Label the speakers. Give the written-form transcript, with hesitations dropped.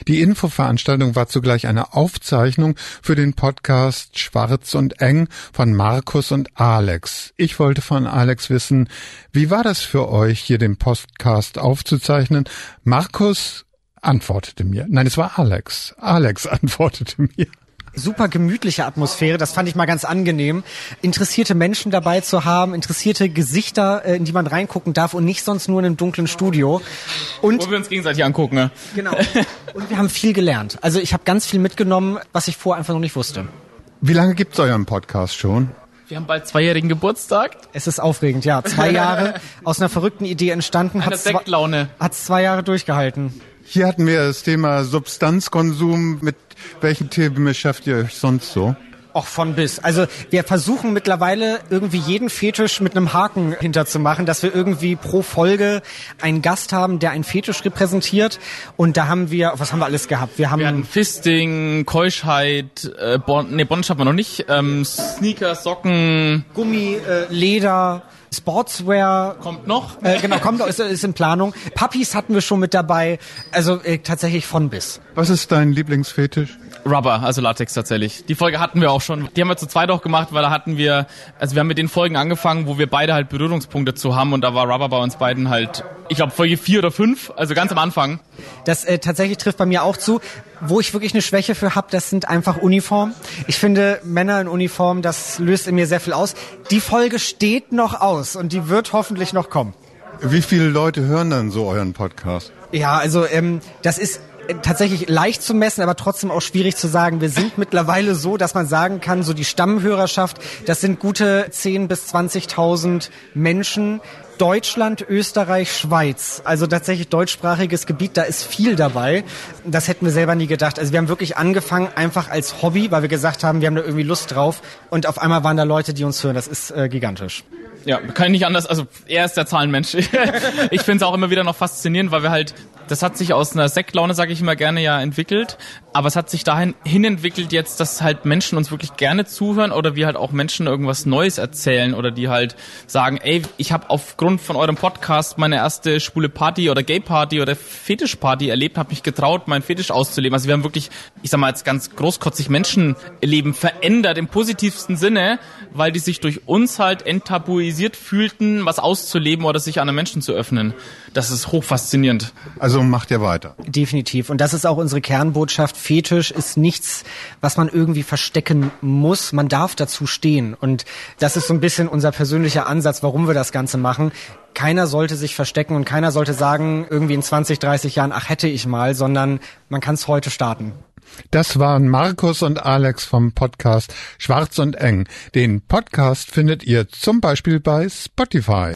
Speaker 1: Die Infoveranstaltung war zugleich eine Aufzeichnung für den Podcast Schwarz und Eng von Markus und Alex. Ich wollte von Alex wissen, wie war das für euch, hier den Podcast aufzuzeichnen? Markus antwortete mir. Nein, es war Alex. Alex antwortete mir.
Speaker 2: Super gemütliche Atmosphäre, das fand ich mal ganz angenehm. Interessierte Menschen dabei zu haben, interessierte Gesichter, in die man reingucken darf und nicht sonst nur in einem dunklen Studio. Und
Speaker 3: wo wir uns gegenseitig angucken, ne?
Speaker 2: Genau. Und wir haben viel gelernt. Also ich habe ganz viel mitgenommen, was ich vorher einfach noch nicht wusste.
Speaker 1: Wie lange gibt's euren Podcast schon?
Speaker 3: Wir haben bald 2-jährigen Geburtstag.
Speaker 2: Es ist aufregend, ja. 2 Jahre aus einer verrückten Idee entstanden.
Speaker 3: Eine Sektlaune.
Speaker 2: Hat's 2 Jahre durchgehalten.
Speaker 1: Hier hatten wir das Thema Substanzkonsum. Mit welchen Themen beschäftigt ihr euch sonst so?
Speaker 2: Auch von bis. Also wir versuchen mittlerweile irgendwie jeden Fetisch mit einem Haken hinterzumachen, dass wir irgendwie pro Folge einen Gast haben, der einen Fetisch repräsentiert. Und da haben wir, was haben wir alles gehabt? Wir hatten Fisting,
Speaker 3: Keuschheit, Bondage haben wir noch nicht, Sneaker, Socken,
Speaker 2: Gummi, Leder, Sportswear.
Speaker 3: Kommt noch?
Speaker 2: Genau, kommt noch, ist in Planung. Puppies hatten wir schon mit dabei. Also tatsächlich von bis.
Speaker 1: Was ist dein Lieblingsfetisch?
Speaker 3: Rubber, also Latex tatsächlich. Die Folge hatten wir auch schon. Die haben wir zu zweit auch gemacht, weil da hatten wir, also wir haben mit den Folgen angefangen, wo wir beide halt Berührungspunkte zu haben und da war Rubber bei uns beiden halt, ich glaube Folge 4 oder 5, also ganz am Anfang.
Speaker 2: Das tatsächlich trifft bei mir auch zu. Wo ich wirklich eine Schwäche für habe, das sind einfach Uniformen. Ich finde, Männer in Uniform, das löst in mir sehr viel aus. Die Folge steht noch aus und die wird hoffentlich noch kommen.
Speaker 1: Wie viele Leute hören dann so euren Podcast?
Speaker 2: Ja, also das ist tatsächlich leicht zu messen, aber trotzdem auch schwierig zu sagen. Wir sind mittlerweile so, dass man sagen kann, so die Stammhörerschaft, das sind gute 10.000 bis 20.000 Menschen. Deutschland, Österreich, Schweiz, also tatsächlich deutschsprachiges Gebiet, da ist viel dabei. Das hätten wir selber nie gedacht. Also wir haben wirklich angefangen einfach als Hobby, weil wir gesagt haben, wir haben da irgendwie Lust drauf und auf einmal waren da Leute, die uns hören. Das ist gigantisch.
Speaker 3: Ja, kann ich nicht anders, also er ist der Zahlenmensch. Ich finde es auch immer wieder noch faszinierend, weil wir halt, das hat sich aus einer Sektlaune, sage ich immer gerne, ja entwickelt, aber es hat sich dahin entwickelt jetzt, dass halt Menschen uns wirklich gerne zuhören oder wir halt auch Menschen irgendwas Neues erzählen oder die halt sagen, ey, ich habe aufgrund von eurem Podcast meine erste schwule Party oder Gay-Party oder Fetischparty erlebt, habe mich getraut, meinen Fetisch auszuleben. Also wir haben wirklich, ich sag mal jetzt ganz großkotzig, Menschenleben verändert im positivsten Sinne, weil die sich durch uns halt enttabuisiert fühlten, was auszuleben oder sich anderen Menschen zu öffnen. Das ist hochfaszinierend.
Speaker 1: Also macht ihr weiter.
Speaker 2: Definitiv. Und das ist auch unsere Kernbotschaft. Fetisch ist nichts, was man irgendwie verstecken muss. Man darf dazu stehen. Und das ist so ein bisschen unser persönlicher Ansatz, warum wir das Ganze machen. Keiner sollte sich verstecken und keiner sollte sagen, irgendwie in 20, 30 Jahren, ach hätte ich mal, sondern man kann es heute starten.
Speaker 1: Das waren Markus und Alex vom Podcast Schwarz und Eng. Den Podcast findet ihr zum Beispiel bei Spotify.